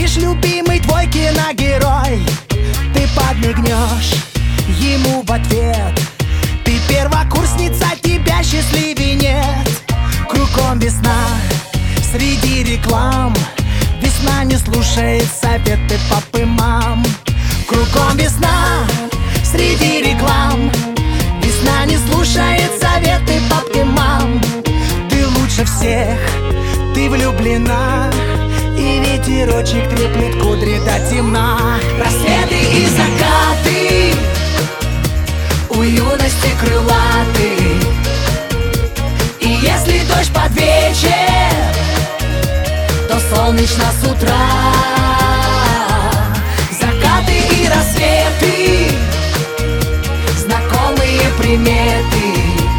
увидишь любимый твой киногерой, ты подмигнешь ему в ответ. Ты первокурсница, тебя счастливее нет. Кругом весна, среди реклам. Весна не слушает советы папы, мам. Кругом весна, среди реклам. Весна не слушает советы папы, мам. Ты лучше всех, ты влюблена, и ветерочек треплет кудри до темна. Рассветы и закаты у юности крылаты. И если дождь под вечер, то солнечно с утра. Закаты и рассветы, знакомые приметы.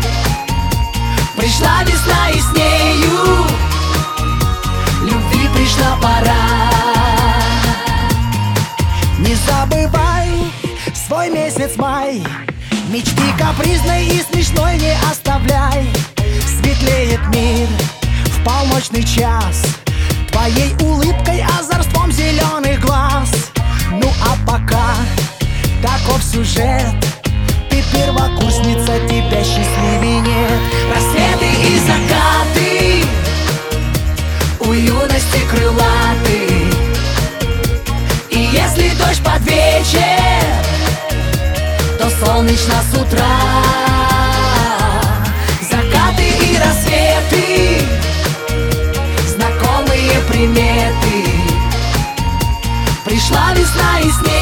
Пришла весна и с нею любви пришла пора. Не забывай свой месяц май, мечты капризной и смешной не оставляй. Светлеет мир в полночный час твоей улыбкой, озорством зеленых глаз. Ну а пока таков сюжет, ты первокурсница, тебя счастливее нет. Рассветы и закаты у юности крылаты. И если дождь под вечер, то солнечно с утра. Закаты и рассветы, знакомые приметы. Пришла весна и снег.